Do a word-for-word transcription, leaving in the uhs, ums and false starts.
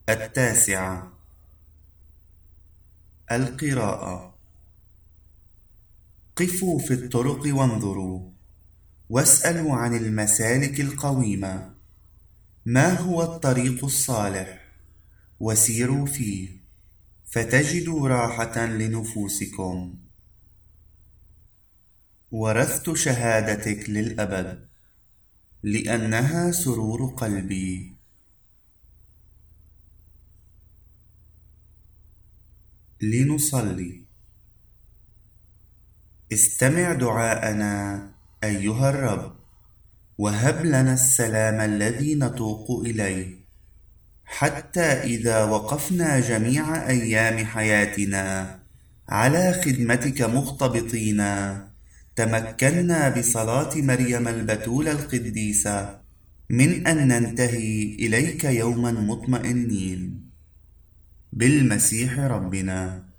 التاسعة. القراءة. قفوا في الطرق وانظروا، واسألوا عن المسالك القويمة، ما هو الطريق الصالح، وسيروا فيه فتجدوا راحة لنفوسكم. ورثت شهادتك للأبد، لأنها سرور قلبي. لنصلي. استمع دعاءنا أيها الرب، وهب لنا السلام الذي نتوق إليه، حتى إذا وقفنا جميع أيام حياتنا على خدمتك مختبطين، تمكنا بصلاة مريم البتول القديسة من أن ننتهي إليك يوما مطمئنين. بالمسيح ربنا.